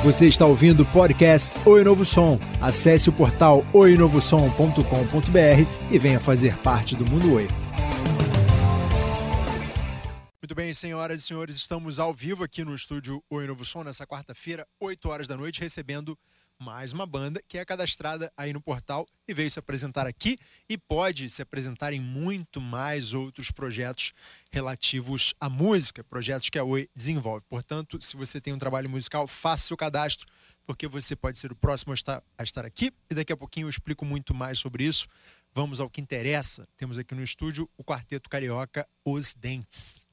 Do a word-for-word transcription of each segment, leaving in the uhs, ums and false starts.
Você está ouvindo o podcast Oi Novo Som. Acesse o portal oi novo som ponto com ponto b r e venha fazer parte do Mundo Oi. Muito bem, senhoras e senhores, estamos ao vivo aqui no estúdio Oi Novo Som, nessa quarta-feira, oito horas da noite, recebendo mais uma banda que é cadastrada aí no portal e veio se apresentar aqui e pode se apresentar em muito mais outros projetos relativos à música, projetos que a Oi desenvolve. Portanto, se você tem um trabalho musical, faça seu cadastro, porque você pode ser o próximo a estar, a estar aqui e daqui a pouquinho eu explico muito mais sobre isso. Vamos ao que interessa. Temos aqui no estúdio o quarteto carioca Os Dentes.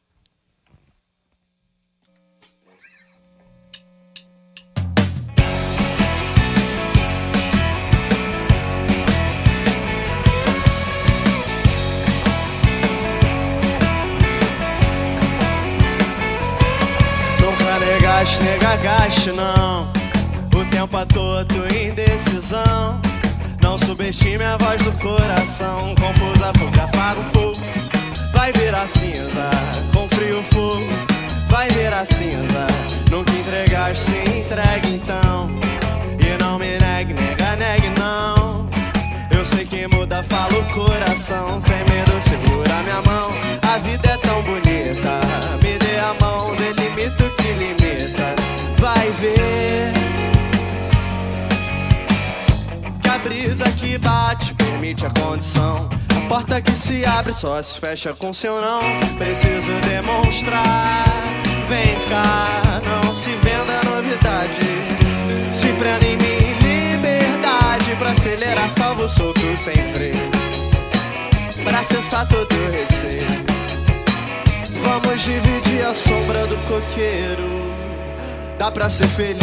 Negaste, nega gaste não. O tempo a todo indecisão. Não subestime a voz do coração. Confusa, fuga, apaga o fogo. Vai virar cinza, com frio fogo. Vai virar cinza. Nunca entregaste, se entregue então. E não me negue, nega, negue não. Eu sei que muda, fala o coração. Sem medo, segura minha mão. A vida é tão bonita. Me dê a mão, delimita o que limita. Vai ver que a brisa que bate permite a condição. A porta que se abre só se fecha com seu não. Preciso demonstrar. Vem cá, não se venda novidade. Se prenda em mim, liberdade. Pra acelerar, salvo solto sem freio. Pra cessar todo o receio. Vamos dividir a sombra do coqueiro. Dá pra ser feliz.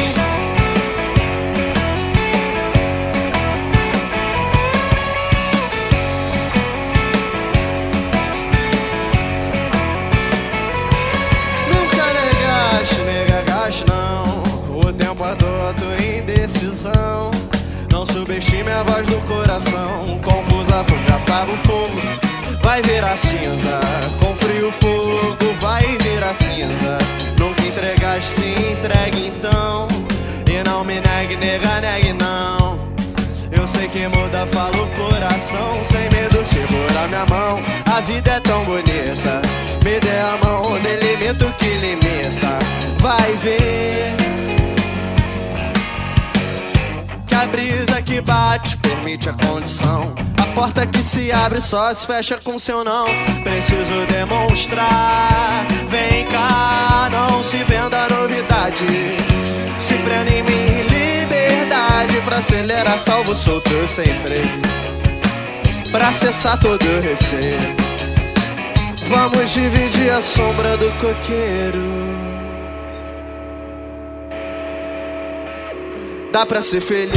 Nunca negaste, nega gaste não. O tempo adota indecisão. Não subestime a voz do coração. Confusa, fuga, apaga o fogo. Vai virar cinza, com frio fogo. Vai virar cinza. Nunca entregaste, se entregue então. E não me negue, nega, negue não. Eu sei que muda, fala o coração. Sem medo, segura minha mão. A vida é tão bonita. Me dê a mão, delimita o que limita. Vai ver que a brisa que bate permite a condição. A porta que se abre só se fecha com seu não. Preciso demonstrar. Vem cá, não se venda novidade. Se prenda em mim, liberdade. Pra acelerar, salvo solto sem freio. Pra cessar todo o receio. Vamos dividir a sombra do coqueiro. Dá pra ser feliz.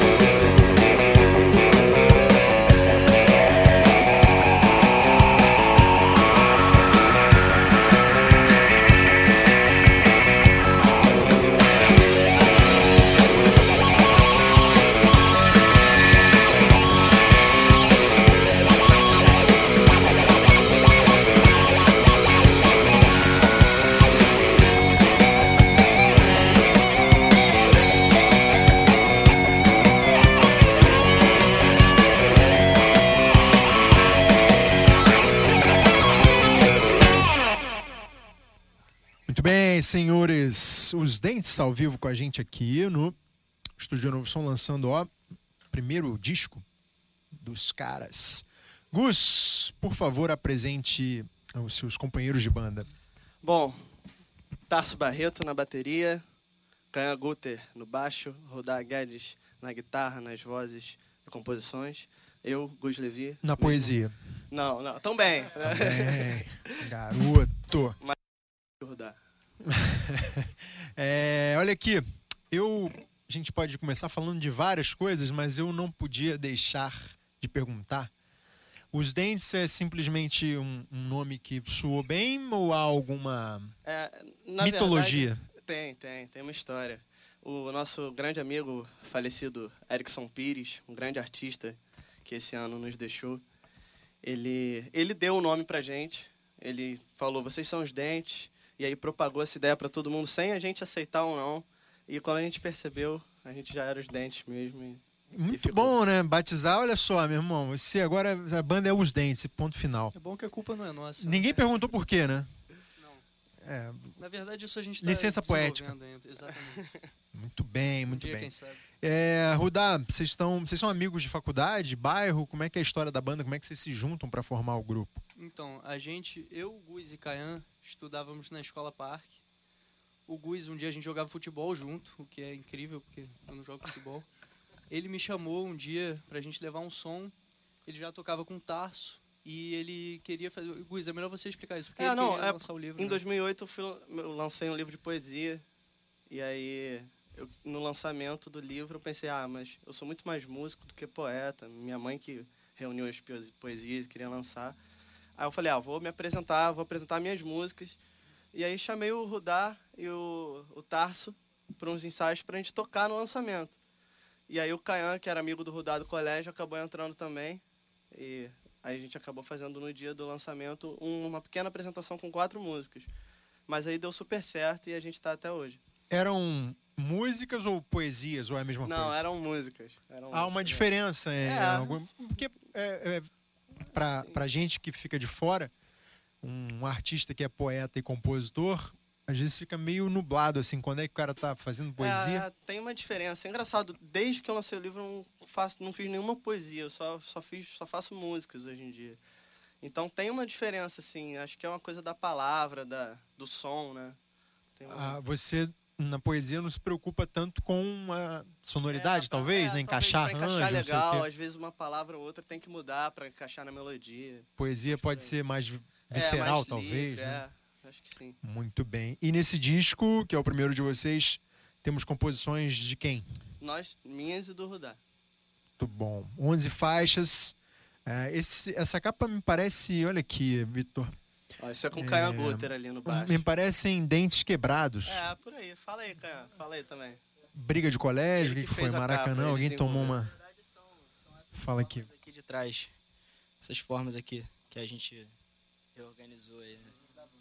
Senhores, Os Dentes ao vivo com a gente aqui no Estúdio Novo Som, lançando o primeiro disco dos caras. Gus, por favor, apresente os seus companheiros de banda. Bom, Tarso Barreto na bateria, Canha Guter no baixo, Rodar Guedes na guitarra, nas vozes e composições. Eu, Gus Levi. Na poesia. Não, não, também. Também. Garoto. Mas Rodar. é, olha aqui, eu, a gente pode começar falando de várias coisas, mas eu não podia deixar de perguntar. Os Dentes é simplesmente um, um nome que soou bem ou há alguma é, na mitologia? Verdade, tem, tem, tem uma história. O nosso grande amigo falecido Erickson Pires, um grande artista que esse ano nos deixou, ele, ele deu o nome pra gente. Ele falou, vocês são os Dentes. E aí propagou essa ideia para todo mundo, sem a gente aceitar ou não. E quando a gente percebeu, a gente já era os Dentes mesmo. E, Muito e bom, né? Batizar, olha só, meu irmão. Você agora, a banda é Os Dentes, ponto final. É bom que a culpa não é nossa. Ninguém né? perguntou por quê, né? Não. É. Na verdade, isso a gente tá Licença poética. Ainda. Exatamente. Muito bem, muito um dia, bem. Quem sabe. É, Rudá, vocês estão, vocês são amigos de faculdade, de bairro? Como é que é a história da banda? Como é que vocês se juntam para formar o grupo? Então, a gente, eu, Guiz e Caian, estudávamos na Escola Parque. O Guiz, um dia a gente jogava futebol junto, o que é incrível, porque eu não jogo futebol. Ele me chamou um dia pra gente levar um som. Ele já tocava com o Tarso e ele queria fazer... Guiz, é melhor você explicar isso, porque é, ele não, queria é, lançar o livro. Em né? dois mil e oito eu, fui, eu lancei um livro de poesia. E aí, eu, no lançamento do livro, eu pensei, ah, mas eu sou muito mais músico do que poeta. Minha mãe que reuniu as poesias e queria lançar. Aí eu falei, ah, vou me apresentar, vou apresentar minhas músicas. E aí chamei o Rudá e o, o Tarso para uns ensaios para a gente tocar no lançamento. E aí o Caian, que era amigo do Rudá do colégio, acabou entrando também. E aí a gente acabou fazendo no dia do lançamento uma pequena apresentação com quatro músicas. Mas aí deu super certo e a gente está até hoje. Eram músicas ou poesias, ou é a mesma Não, coisa? Não, eram músicas. Eram Há músicas, uma diferença. É, é. algum, porque é, é, para pra gente que fica de fora, um artista que é poeta e compositor, às vezes fica meio nublado, assim, quando é que o cara tá fazendo poesia. É, tem uma diferença. É engraçado, desde que eu lancei o livro, eu não, faço, não fiz nenhuma poesia, eu só, só, fiz, só faço músicas hoje em dia. Então tem uma diferença, assim, acho que é uma coisa da palavra, da, do som, né? Tem uma... ah, você, na poesia, não se preocupa tanto com a sonoridade, é, pra, talvez, é, né? Encaixar talvez pra arranjo, encaixar legal, não sei o quê. às vezes uma palavra ou outra tem que mudar para encaixar na melodia. Poesia pode ser mais visceral, é, mais talvez, livre, né? É, acho que sim. Muito bem. E nesse disco, que é o primeiro de vocês, temos composições de quem? Nós, minhas e do Rudá. Muito bom. onze faixas. É, esse, essa capa me parece... Olha aqui, Vitor. Ó, isso é com o Caian Gutter ali no baixo. Me parecem dentes quebrados. É, por aí. Fala aí, Caian. Fala aí também. Briga de colégio, o que, Ele que que foi? fez a Maracanã? capa, Alguém ele tomou desenvolveu. uma... Na verdade, são, são essas Fala aqui. formas aqui de trás. Essas formas aqui que a gente reorganizou aí, né?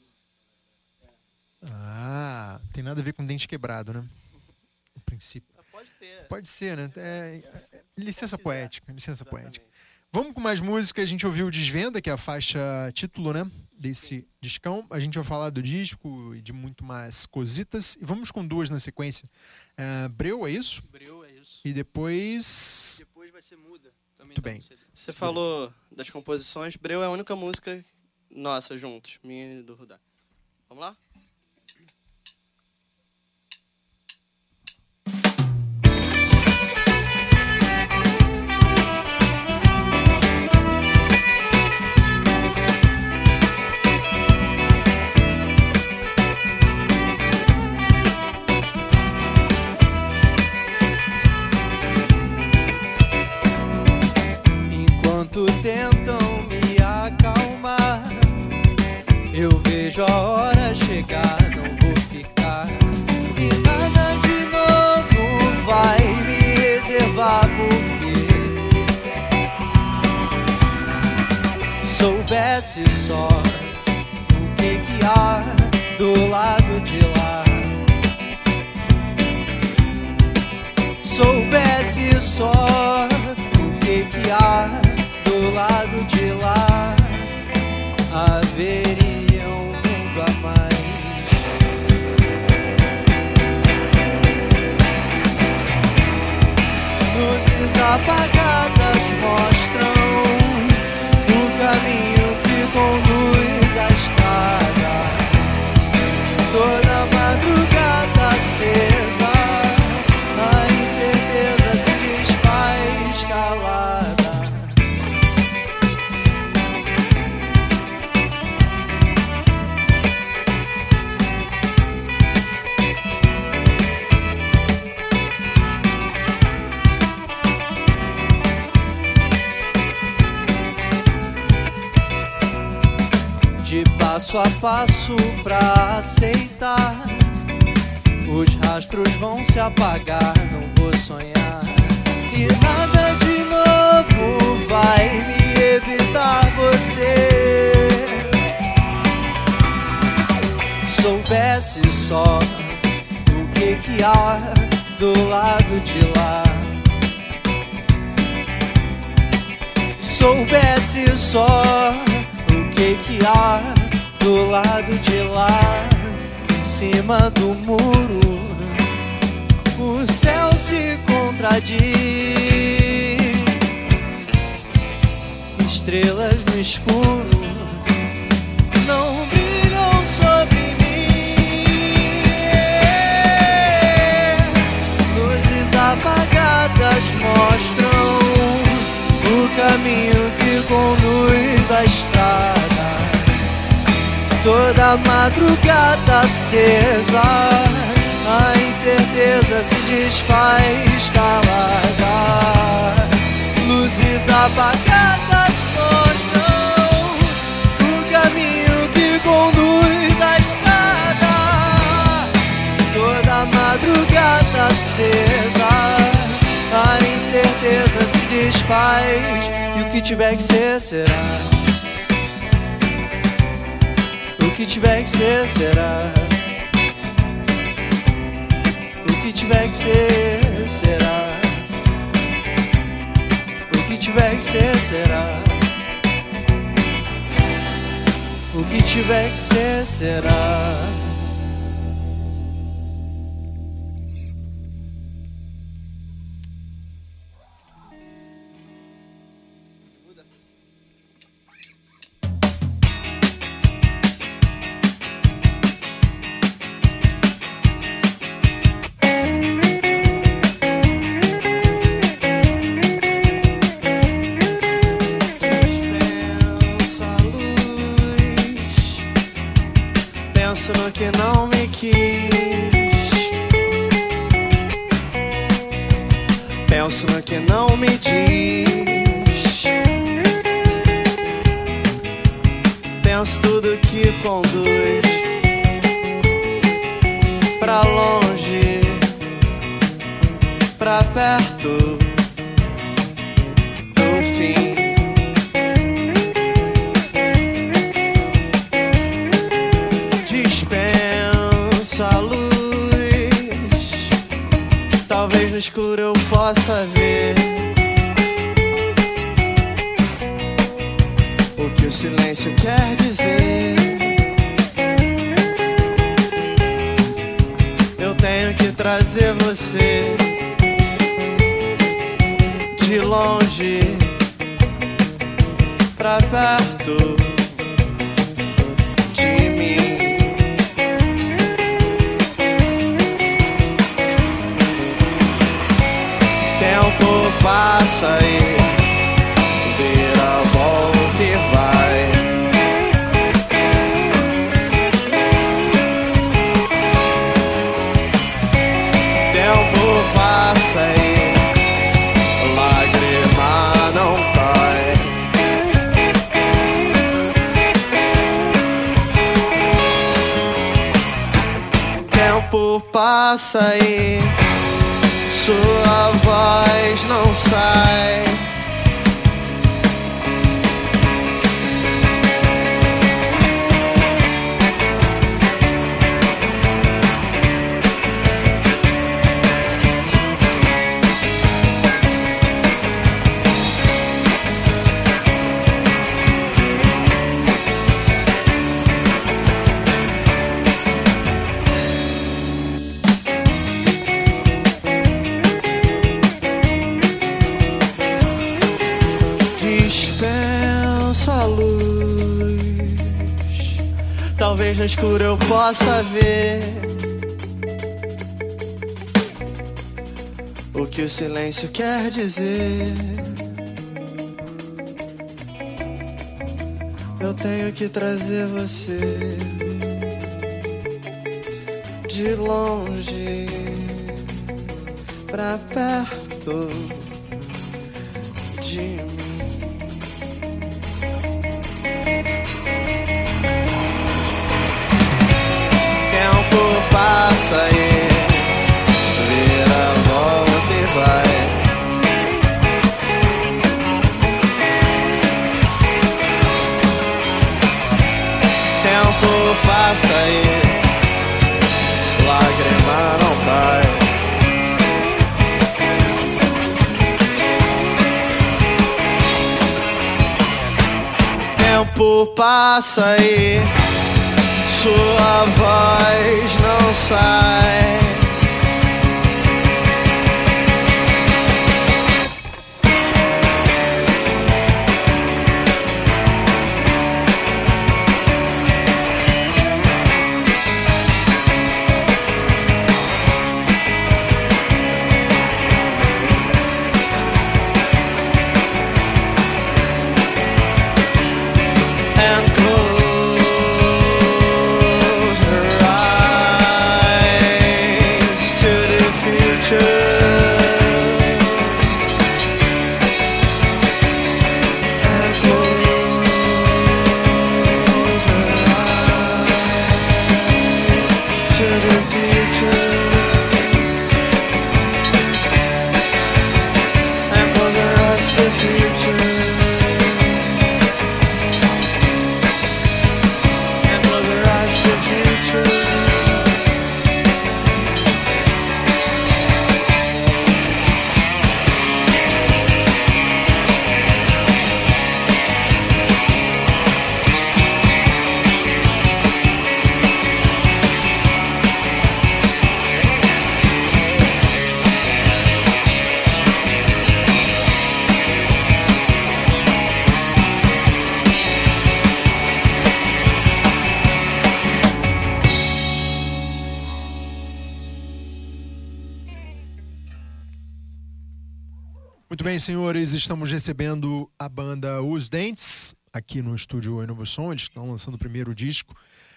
Ah, tem nada a ver com dente quebrado, né? No princípio. Pode ter. Pode ser, né? É, é, licença quiser. poética, licença Exatamente. poética. Vamos com mais música. A gente ouviu Desvenda, que é a faixa título, né? Desse Sim. discão. A gente vai falar do disco e de muito mais cositas. E vamos com duas na sequência. É, Breu, é isso? Breu, é isso. E depois... Depois vai ser Muda. Também Muito tá bem. no C D. Você falou das composições. Breu é a única música nossa juntos, minha e do Rudá. Vamos lá? Enquanto tentam me acalmar, eu vejo a hora chegar, não vou ficar. E nada de novo vai me reservar, porque soubesse só o que que há do lado de lá. Soubesse só o que que há do lado de lá, haveria um mundo a mais. Luzes apagadas mostram o caminho que conduz à estrada. Toda madrugada acesa, a incerteza se desfaz calada. De passo a passo pra aceitar, os rastros vão se apagar, não vou sonhar. E nada de novo vai me evitar você. Soubesse só o que que há do lado de lá. Soubesse só o que que há do lado de lá, em cima do muro, o céu se contradiz, estrelas no escuro não brilham sobre mim, luzes apagadas mostram o caminho que conduz à estrada. Toda madrugada acesa, a incerteza se desfaz calada. Luzes apagadas mostram o caminho que conduz à estrada. Toda madrugada acesa, a incerteza se desfaz, e o que tiver que ser, será. O que tiver que ser, será. O que tiver que ser, será. O que tiver que ser, será. O que tiver que ser, será. Penso no que não me quis, penso no que não me diz, penso tudo que conduz pra longe, pra perto do fim. Dispensa a luz, talvez no escuro eu possa ver o que o silêncio quer dizer. Eu tenho que trazer você de longe pra perto de mim. Tempo passa e vira, volta e vai. Tempo passa e lágrima não cai. Tempo passa e sua voz não sai. Dispensa a luz, talvez no escuro eu possa ver o que o silêncio quer dizer. Eu tenho que trazer você de longe pra perto de mim. Tempo passa e vira, volta e vai. Tempo passa e lágrima não cai. tempo passa e sua voz não sai. Muito bem, senhores, estamos recebendo a banda Os Dentes aqui no estúdio Oi Novo Som. Eles estão lançando o primeiro disco.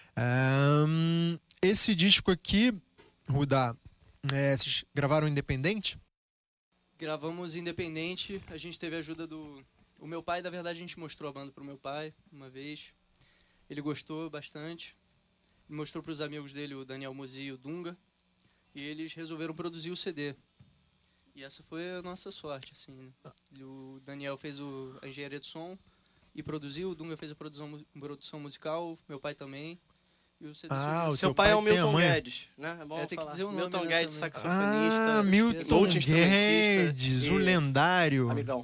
Um, esse disco aqui, Rudá, é, vocês gravaram independente? Gravamos independente. A gente teve a ajuda do... O meu pai, na verdade, a gente mostrou a banda pro meu pai uma vez. Ele gostou bastante. Mostrou para os amigos dele, o Daniel Mozi e o Dunga. E eles resolveram produzir o C D. E essa foi a nossa sorte, assim, né? O Daniel fez o, a engenharia de som e produziu, o Dunga fez a produção, produção musical, meu pai também. E o C D Ah, surgiu. o Seu seu pai, pai é o tem Milton a mãe? Guedes, né? É bom É, tem que falar. dizer o nome, Milton né, Guedes, também. saxofonista. Ah, Milton multi-instrumentista Guedes, e- o lendário. Amigão.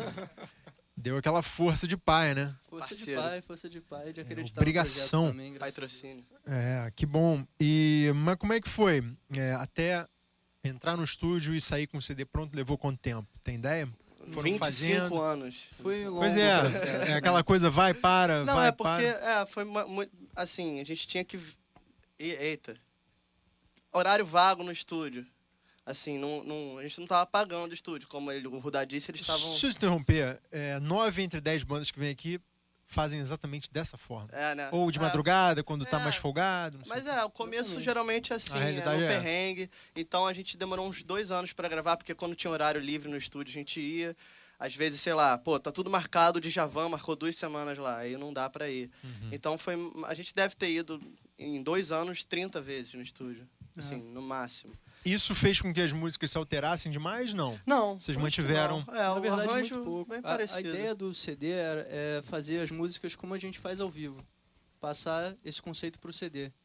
Deu aquela força de pai, né? Força Parceiro. de pai, força de pai, de acreditar obrigação. no projeto também. graças a Deus. Patrocínio. É, que bom. E, mas como é que foi? É, até entrar no estúdio e sair com o C D pronto levou quanto tempo? Tem ideia? Foram vinte e cinco fazendo? anos. Foi longo Pois o é, processo. é aquela coisa vai, para, Não, vai, é porque para. é, foi uma- muito. Assim, a gente tinha que. E- Eita. Horário vago no estúdio. Assim, não, não, a gente não tava pagando o estúdio. Como ele, o Rudá disse, eles estavam. Deixa eu interromper. É, nove entre dez bandas que vêm aqui fazem exatamente dessa forma. É, né? Ou de É. madrugada, quando tá É. mais folgado. Não sei Mas o quê. é, o começo Exatamente. geralmente é assim, A é realidade no é essa. perrengue. Então a gente demorou uns dois anos pra gravar, porque quando tinha horário livre no estúdio a gente ia. Às vezes, sei lá, pô, tá tudo marcado, de Javan marcou duas semanas lá, aí não dá pra ir. Uhum. Então foi. A gente deve ter ido em dois anos trinta vezes no estúdio. Assim, no máximo. Isso fez com que as músicas se alterassem demais? Não. Não. Vocês acho que mantiveram- não. É, Na o verdade, arranjo muito pouco. bem A, parecido. a ideia do C D era, é fazer as músicas como a gente faz ao vivo. Passar esse conceito pro C D.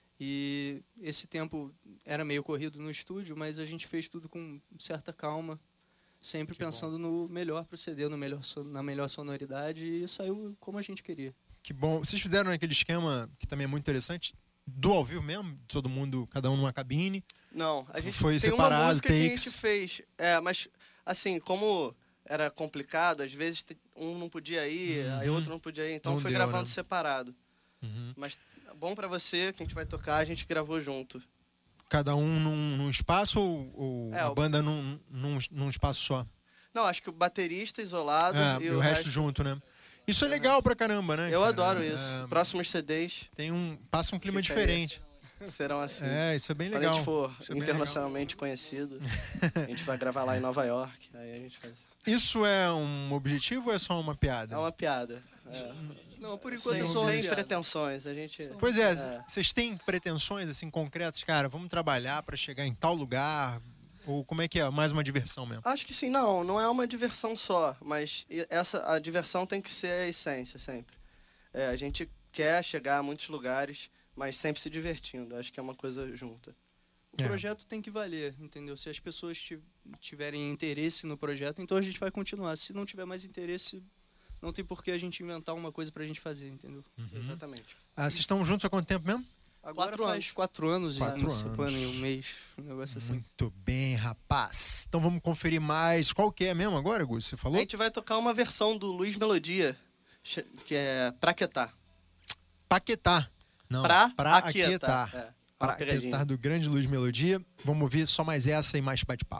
E esse tempo era meio corrido no estúdio, mas a gente fez tudo com certa calma, sempre Que pensando no melhor pro C D, no melhor, so- na melhor sonoridade, e saiu como a gente queria. Que bom. Vocês fizeram aquele esquema que também é muito interessante, do ao vivo mesmo? Todo mundo, cada um numa cabine. Não, a gente Foi tem separado, uma música que a takes. gente fez. É, mas assim, como era complicado, às vezes te- um não podia ir, aí Uhum. outro não podia ir, então Não foi deu, gravando né? separado. Uhum. Mas bom pra você, que a gente vai tocar, a gente gravou junto. Cada um num, num espaço ou, ou É, a o- banda num, num, num espaço só? Não, acho que o baterista isolado É, e o resto junto, né? Isso é legal pra caramba, né? Eu cara? adoro isso. É, Próximos C Ds tem um, passa um clima Fica aí. diferente. serão assim. É, isso é bem Quando legal. a gente for Isso é bem internacionalmente conhecido, a gente vai gravar lá em Nova York. Aí a gente faz. Isso é um objetivo ou é só uma piada? É uma piada. É. Não, por enquanto Sem, é só uma sem piada. pretensões. A gente. Pois é, É. vocês têm pretensões assim concretas, cara? Vamos trabalhar pra chegar em tal lugar? Ou como é que é? Mais uma diversão mesmo? Acho que sim, não, não é uma diversão só, mas e- essa a diversão tem que ser a essência sempre. É, a gente quer chegar a muitos lugares, mas sempre se divertindo. Acho que é uma coisa junta. O É. projeto tem que valer, entendeu? Se as pessoas ti- tiverem interesse no projeto, então a gente vai continuar. Se não tiver mais interesse, não tem por que a gente inventar uma coisa pra gente fazer, entendeu? Uhum. Exatamente. Ah, vocês estão juntos há quanto tempo mesmo? Agora Quatro faz anos. quatro anos Quatro e uma semana anos. e um mês, um negócio assim. Muito bem, rapaz. Então vamos conferir mais. Qual que é mesmo agora, Gus? Você A falou? gente vai tocar uma versão do Luiz Melodia, che- que é Praquetá. Paquetá. Não, Pra, pra aquietar. aquietar. É, Pra uma pegadinha. aquietar do grande Luiz Melodia. Vamos ouvir só mais essa e mais bate-papo.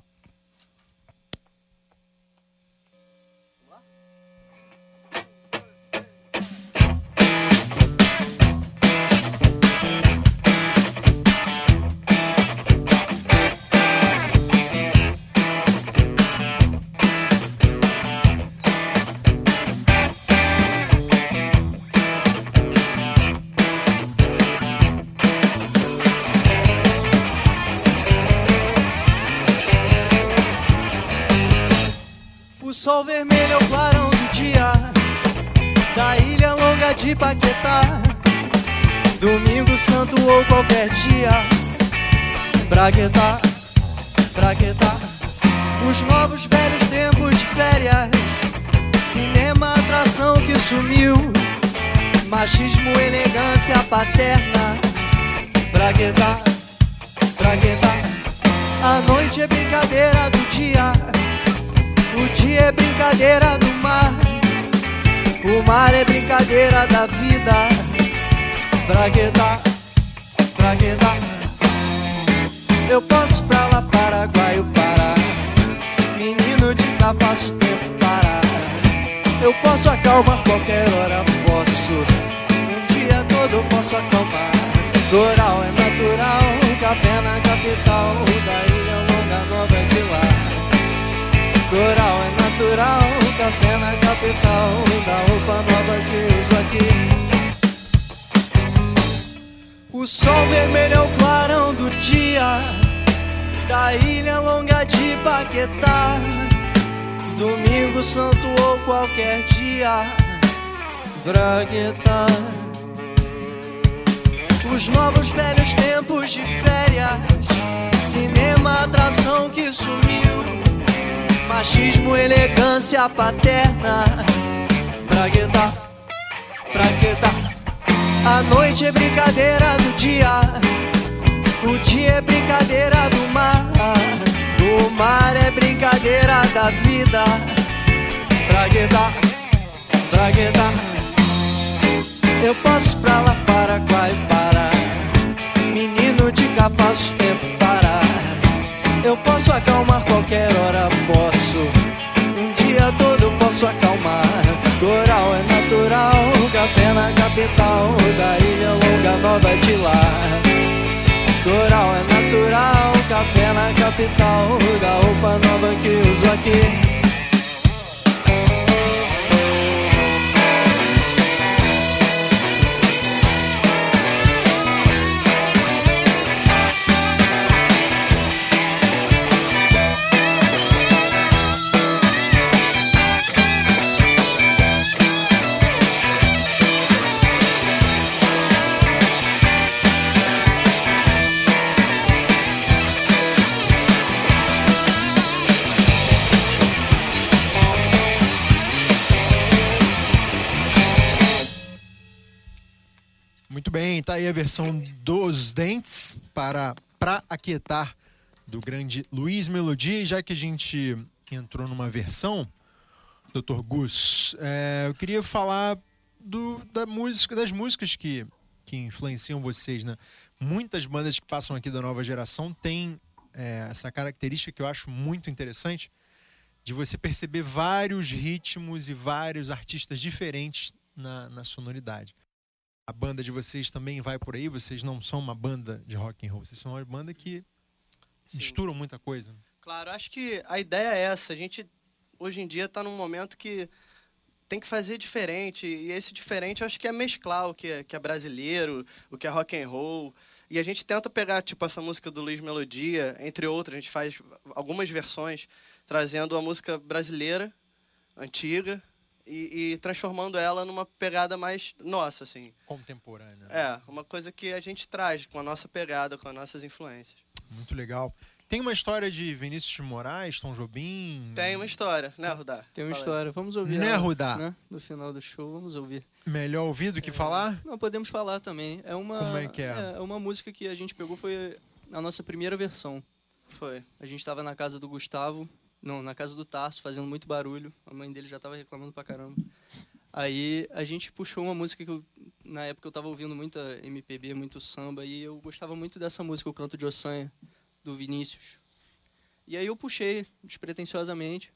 O sol vermelho é o clarão do dia da ilha longa de Paquetá. Domingo santo ou qualquer dia, Praquetá, Praquetá. Os novos velhos tempos de férias, cinema, atração que sumiu, machismo, elegância paterna, Praquetá, Praquetá. A noite é brincadeira do dia, o dia é brincadeira do mar, o mar é brincadeira da vida, Praquetá, Praquetá. Eu posso pra lá, Paraguai, o Pará, menino de cá faço tempo parar. Eu posso acalmar qualquer hora, posso, um dia todo eu posso acalmar. Coral é natural, café na capital, da ilha longa nova de lá. Coral é natural, café na capital, da roupa nova que uso aqui. O sol vermelho é o clarão do dia da ilha longa de Paquetá. Domingo santo ou qualquer dia, Praquetá. Os novos velhos tempos de férias, cinema, atração que sumiu, machismo, elegância paterna, Praquetá, Praquetá. A noite é brincadeira do dia, o dia é brincadeira do mar, o mar é brincadeira da vida, Praquetá, Praquetá. Eu posso pra lá, Paraguai, Pará, menino de cá faço tempo parar. Eu posso acalmar qualquer hora, posso, um dia todo eu posso acalmar. Coral é natural, café na capital, da ilha longa nova de lá. Coral é natural, café na capital, da roupa nova que uso aqui. Muito bem, tá aí a versão dos Dentes para Pra Aquietar do grande Luiz Melodia. E já que a gente entrou numa versão, doutor Gus, é, eu queria falar do, da música, das músicas que, que influenciam vocês, né? Muitas bandas que passam aqui da nova geração têm é, essa característica que eu acho muito interessante, de você perceber vários ritmos e vários artistas diferentes na, na sonoridade. A banda de vocês também vai por aí? Vocês não são uma banda de rock and roll, vocês são uma banda que Sim. misturam muita coisa. Claro, acho que a ideia é essa. A gente, hoje em dia, está num momento que tem que fazer diferente. E esse diferente, eu acho que é mesclar o que é, que é brasileiro, o que é rock and roll. E a gente tenta pegar, tipo, essa música do Luiz Melodia, entre outras. A gente faz algumas versões, trazendo a música brasileira, antiga, e, e transformando ela numa pegada mais nossa, assim. Contemporânea. É, uma coisa que a gente traz com a nossa pegada, com as nossas influências. muito legal. Tem uma história de Vinícius de Moraes, Tom Jobim? Tem uma história, né, Rudá? Tem uma Fala aí. história. Vamos ouvir. Né, ela, Rudá? Né? No final do show, vamos ouvir. Melhor ouvir do que falar? Não, podemos falar também. É uma, Como é que é? É uma música que a gente pegou, foi a nossa primeira versão. Foi. A gente estava na casa do Gustavo, não, na casa do Tarso, fazendo muito barulho. A mãe dele já estava reclamando pra caramba. Aí a gente puxou uma música que eu, na época eu estava ouvindo muita M P B, muito samba, e eu gostava muito dessa música, O Canto de Ossanha, do Vinícius. E aí eu puxei, despretensiosamente.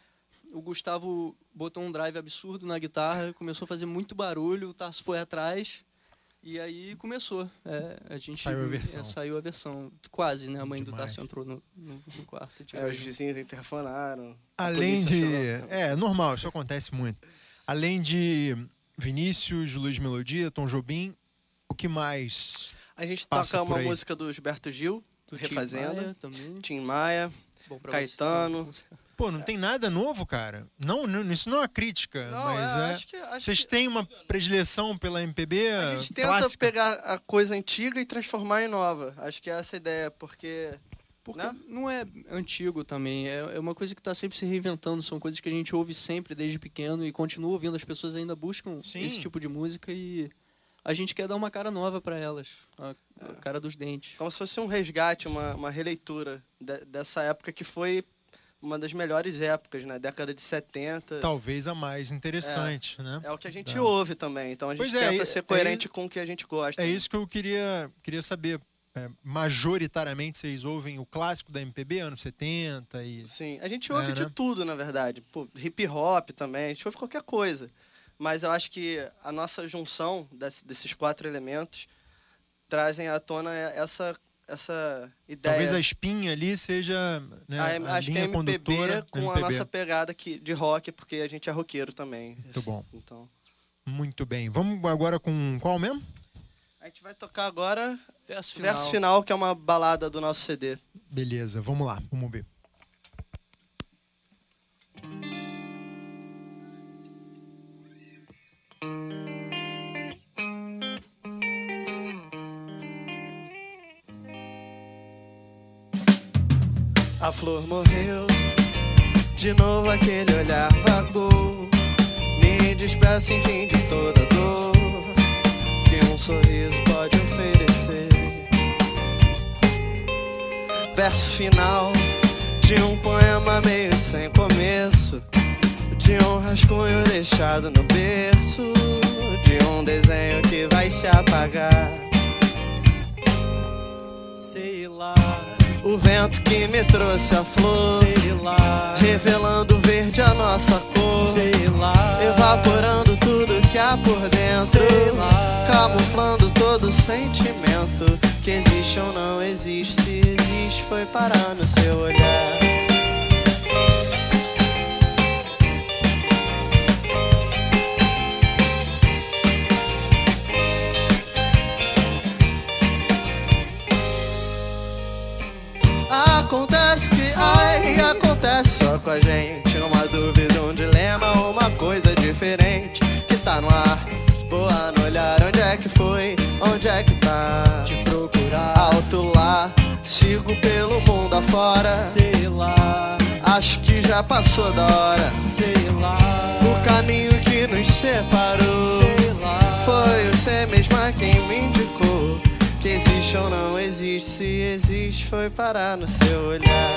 O Gustavo botou um drive absurdo na guitarra, começou a fazer muito barulho, o Tarso foi atrás, e aí começou. É, a gente, Saiu a versão. É, saiu a versão, quase, né? A mãe Demais. do Tarso entrou no, no, no quarto. É, os vizinhos interfonaram. a Além polícia de... chegou. É, normal, isso acontece muito. Além de Vinícius, Luiz Melodia, Tom Jobim, o que mais? A gente Passa toca por uma aí. música do Gilberto Gil, do Tim Refazenda. Maia também. Tim Maia. Bom, pra Caetano. você. Pô, não tem nada novo, cara. Não, não isso não é uma crítica, Não, mas é, é... acho que... Acho Vocês que têm uma predileção pela M P B a gente tenta clássica? pegar a coisa antiga e transformar em nova. Acho que é essa a ideia, porque... Porque Né? não é antigo também, é é uma coisa que está sempre se reinventando, são coisas que a gente ouve sempre desde pequeno e continua ouvindo, as pessoas ainda buscam Sim. esse tipo de música e a gente quer dar uma cara nova para elas, a, a cara dos dentes. Como se fosse um resgate, uma, uma releitura de- dessa época que foi uma das melhores épocas, né? Década de setenta. Talvez a mais interessante, né? É o que a gente Tá. ouve também. Então a gente Pois é, tenta é- ser é coerente isso- com o que a gente gosta. É isso que eu queria, queria saber. É, majoritariamente vocês ouvem o clássico da M P B, anos setenta e... Sim, a gente É, ouve de né? tudo, na verdade. Pô, hip hop também, a gente ouve qualquer coisa. Mas eu acho que a nossa junção desse- desses quatro elementos trazem à tona essa, essa ideia. Talvez a espinha ali seja, né, A- a acho que a linha M P B condutora com M a P B. nossa pegada aqui de rock, porque a gente é roqueiro também. Muito bom. Então, Muito bem. Vamos agora com qual mesmo? a gente vai tocar agora Verso final. Verso Final, que é uma balada do nosso C D. Beleza, vamos lá, vamos ver. A flor morreu, de novo aquele olhar vagou. Me despeço enfim de toda dor que um sorriso pode oferecer. Verso final de um poema meio sem começo, de um rascunho deixado no berço, de um desenho que vai se apagar. Sei lá, O vento que me trouxe a flor, sei lá, revelando verde a nossa cor, sei lá, evaporando tudo que há por dentro, sei lá, camuflando todo sentimento que existe ou não existe. Se existe, foi parar no seu olhar. Acontece que, ai, acontece só com a gente. Uma dúvida, um dilema, uma coisa diferente que tá no ar. Voa no olhar, onde é que foi? Onde é que tá? te procurar, Alto lá, sigo pelo mundo afora. sei lá, Acho que já passou da hora. sei lá, O caminho que nos separou sei lá, foi você mesma quem me indicou que existe ou não existe. Se existe, foi parar no seu olhar.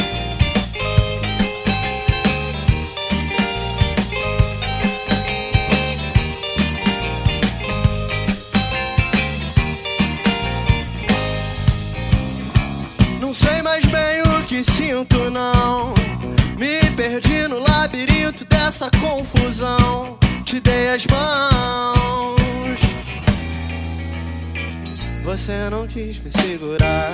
Não sei mais bem o que sinto, não. Me perdi no labirinto dessa confusão. Te dei as mãos, você não quis me segurar.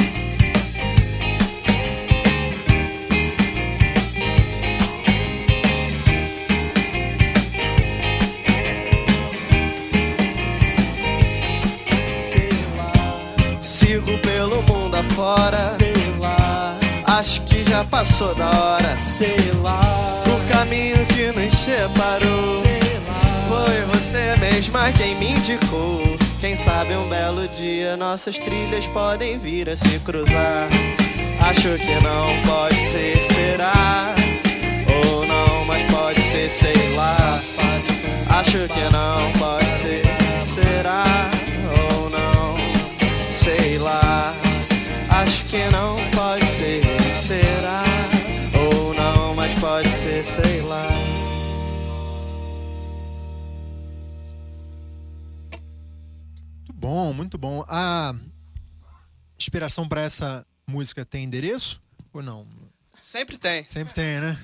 sei lá, Sigo pelo mundo afora. sei lá, Acho que já passou da hora. sei lá, O caminho que nos separou sei lá, foi você mesma quem me indicou. Quem Quem sabe um belo dia nossas trilhas podem vir a se cruzar. Acho que não pode ser, será? Ou não, mas pode ser, sei lá. Acho que não pode ser, será? Ou não, sei lá. Acho que não pode ser, será? Ou não, mas pode ser, sei lá. Muito bom, muito bom. A inspiração para essa música tem endereço ou não? Sempre tem. Sempre tem, né?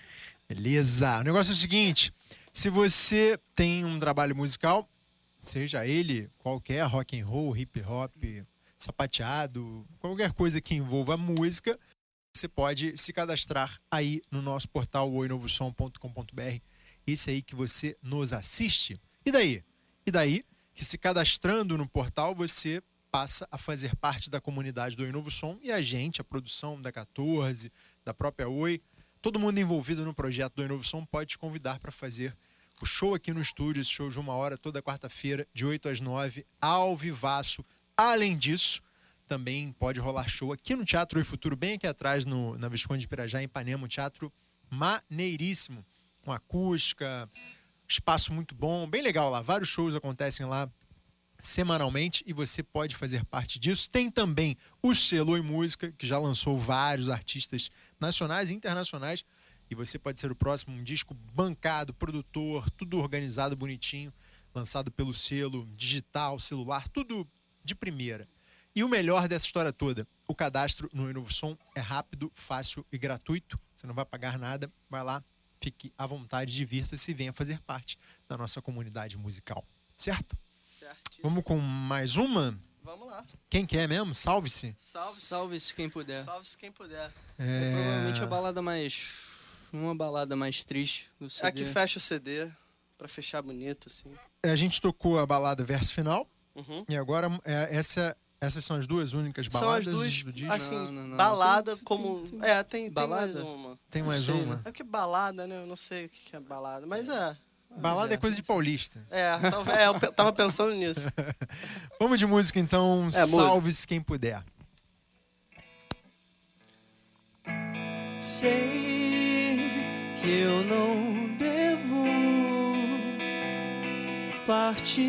Beleza. O negócio é o seguinte: se você tem um trabalho musical, seja ele qualquer, rock and roll, hip hop, sapateado, qualquer coisa que envolva música, você pode se cadastrar aí no nosso portal oi novo som ponto com ponto br. Esse aí que você nos assiste. E daí? E daí que se cadastrando no portal você passa a fazer parte da comunidade do Oi Novo Som, e a gente, a produção da quatorze, da própria Oi, todo mundo envolvido no projeto do Oi Novo Som pode te convidar para fazer o show aqui no estúdio, esse show de uma hora, toda quarta-feira, de oito às nove, ao vivaço. Além disso, também pode rolar show aqui no Teatro Oi Futuro, bem aqui atrás, no, na Visconde de Pirajá, em Ipanema, um teatro maneiríssimo, com acústica, espaço muito bom, bem legal lá. Vários shows acontecem lá semanalmente e você pode fazer parte disso. Tem também o selo Oi Música, que já lançou vários artistas nacionais e internacionais, e você pode ser o próximo, um disco bancado, produtor, tudo organizado, bonitinho, lançado pelo selo, digital, celular, tudo de primeira. E o melhor dessa história toda, o cadastro no Oi Novo Som é rápido, fácil e gratuito. Você não vai pagar nada, vai lá, fique à vontade, divirta-se e venha fazer parte da nossa comunidade musical. Certo? Certíssimo. Vamos com mais uma? Vamos lá. Quem quer mesmo? Salve-se. Salve, Salve-se quem puder. Salve-se quem puder. É É... provavelmente a balada mais... Uma balada mais triste do C D. Aqui fecha o C D, pra fechar bonito, assim. A gente tocou a balada verso final, Uhum. e agora é, essa, essas são as duas únicas São baladas as duas, do disco. assim, Não, não, não. balada Tem- como... tem- tem- É, tem, tem balada? mais uma. Tem mais Não sei, uma? né? É porque balada, né? Eu não sei o que que é balada, mas é. Balada é coisa de paulista. É, talvez, é, eu pe- tava pensando nisso. Vamos de música então, É, música. salve-se quem puder. Sei que eu não devo partir,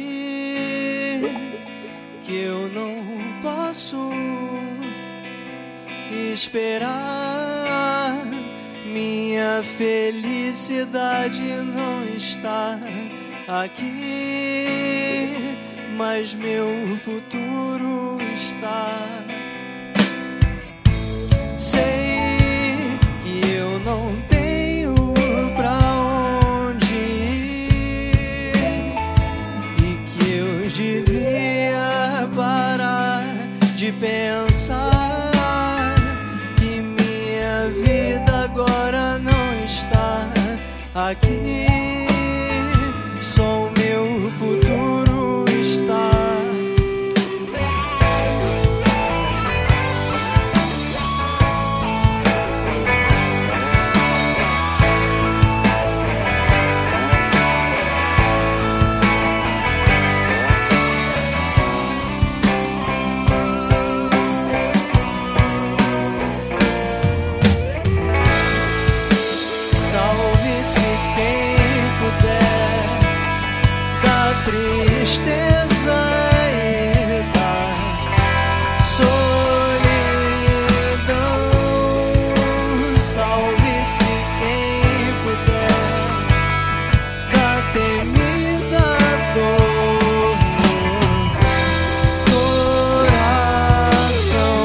que eu não posso esperar. Minha felicidade não está aqui, mas meu futuro está. Sei que eu não tenho pra onde ir e que eu devia parar de pensar que minha vida agora não está aqui, só o meu futuro está. Salve-se quem puder da tristeza e da solidão. Salve-se quem puder da temida dor no coração.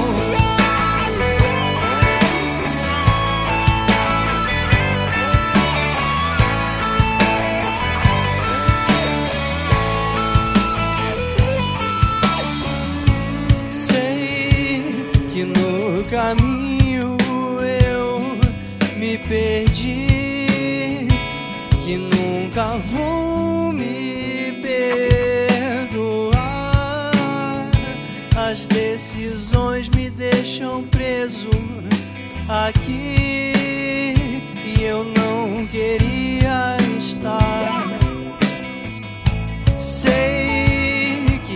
Sei que no caminho eu me perdi, que nunca vou me perdoar. As decisões me deixam preso aqui e eu não queria estar. Sei que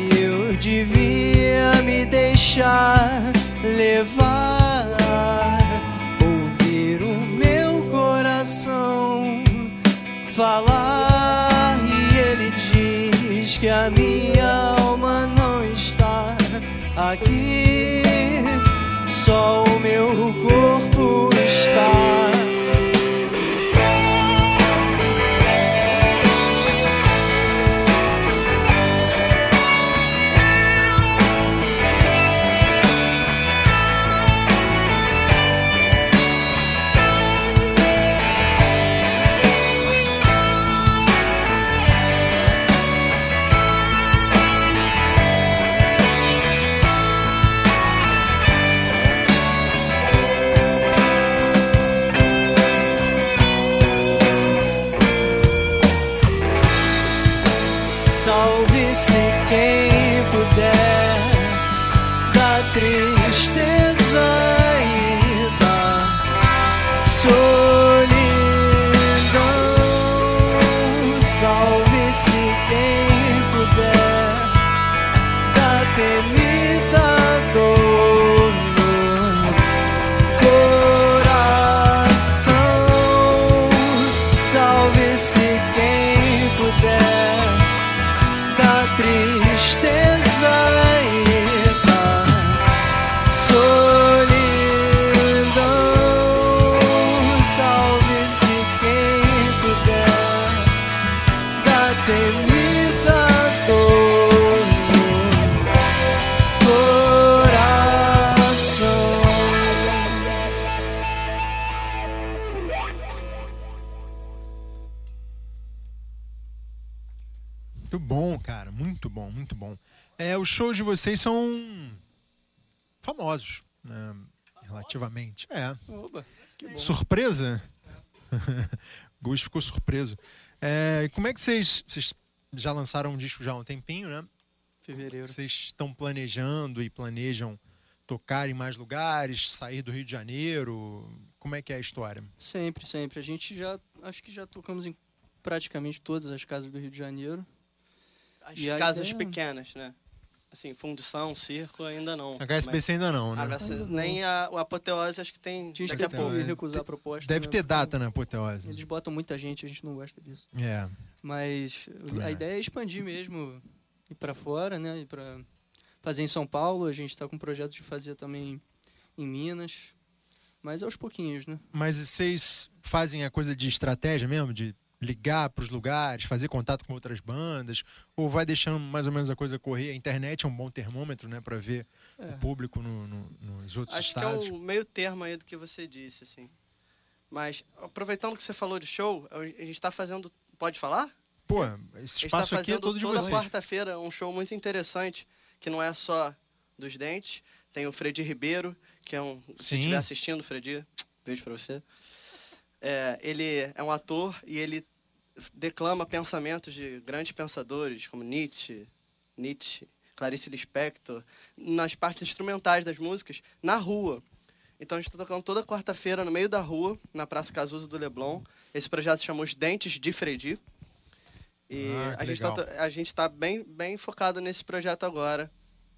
só o meu corpo está. Salve-se quem puder da tristeza e da solidão. Salve-se quem puder da temida dor no coração. Salve-se quem puder da tristeza e da solidão. Salve-se quem puder da temida dor no coração. Muito bom, cara. Muito bom, muito bom. É, os shows de vocês são famosos, né? Relativamente. É. Oba, que bom. Surpresa? Gus ficou surpreso. É, como é que vocês... Vocês já lançaram um disco já há um tempinho, né? Fevereiro. Vocês estão planejando e planejam tocar em mais lugares, sair do Rio de Janeiro? Como é que é a história? Sempre, sempre. A gente já, acho que já tocamos em praticamente todas as casas do Rio de Janeiro. As E a casas ideia- pequenas, né? Assim, fundição, circo, ainda não. H S B C ainda não, né? Mas- H C Ainda não. nem a, o Apoteose acho que tem A gente daqui a tem pouco. que né? recusar a proposta. Deve né? ter Porque data na Apoteose. Eles botam muita gente, a gente não gosta disso. É. Mas Também a acho. ideia é expandir mesmo, ir pra fora, né? Ir pra fazer em São Paulo. A gente tá com um projeto de fazer também em Minas. Mas aos pouquinhos, né? Mas vocês fazem a coisa de estratégia mesmo? De ligar para os lugares, fazer contato com outras bandas? Ou vai deixando mais ou menos a coisa correr? A internet é um bom termômetro, né? Para ver É. o público no- no- nos outros Acho que estados. é o meio termo aí do que você disse, assim. Mas, aproveitando que você falou de show, a gente tá fazendo... Pode falar? Pô, esse A gente tá espaço aqui é fazendo todo de toda vocês. quarta-feira um show muito interessante, que não é só dos dentes. Tem o Fredi Ribeiro, que é um... Se Sim. estiver assistindo, Fredi, beijo pra você. É, ele é um ator e ele declama pensamentos de grandes pensadores, como Nietzsche, Nietzsche, Clarice Lispector, nas partes instrumentais das músicas, na rua. Então a gente está tocando toda quarta-feira no meio da rua, na Praça Cazuza do Leblon. Esse projeto se chama Os Dentes de Fredi. E Ah, que a gente tá legal. to- a gente está bem, bem focado nesse projeto agora,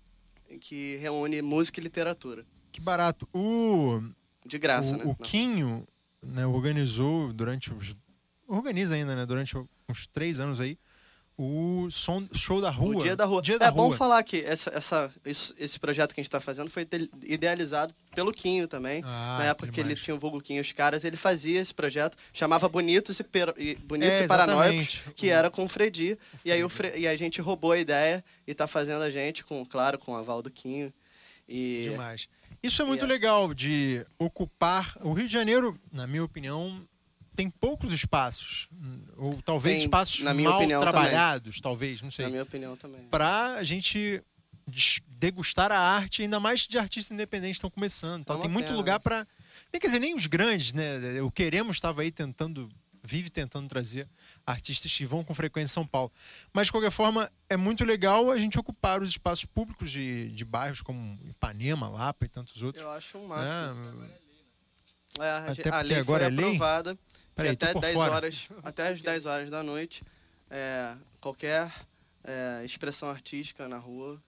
que reúne música e literatura. Que barato. O, De graça, o, né? o Não. Quinho, né, organizou durante os... Organiza ainda, né? Durante uns três anos aí, o som, show da rua. O Dia da Rua. Dia é da bom Rua. falar que essa, essa, isso- esse projeto que a gente está fazendo foi ide- idealizado pelo Quinho também. Ah, Na época que ele demais. tinha o vulgo Quinho, os caras, ele fazia esse projeto, chamava Bonitos e, Per- e, Bonitos É, e Paranoicos, exatamente. que era com o Fredi. E aí o Fre- e a gente roubou a ideia e tá fazendo a gente, com, claro, com o aval do Quinho. E Demais. Isso é muito E é- legal de ocupar. O Rio de Janeiro, na minha opinião, tem poucos espaços. Ou talvez Tem, espaços na minha mal opinião, trabalhados, talvez, não na sei. minha opinião também. Pra a gente des- degustar a arte, ainda mais de artistas independentes que estão começando. Tal. É uma Tem muito pena. lugar pra. Nem, quer dizer, nem os grandes, né? O Queremos estava aí tentando, vive tentando trazer artistas que vão com frequência em São Paulo. Mas, de qualquer forma, é muito legal a gente ocupar os espaços públicos de, de bairros como Ipanema, Lapa e tantos outros. Eu acho um máximo. né? É, a, Até ge- porque a lei agora foi é lei? aprovada. Peraí, que tô até por dez fora. horas, até as dez horas da noite, é, qualquer é, expressão artística na rua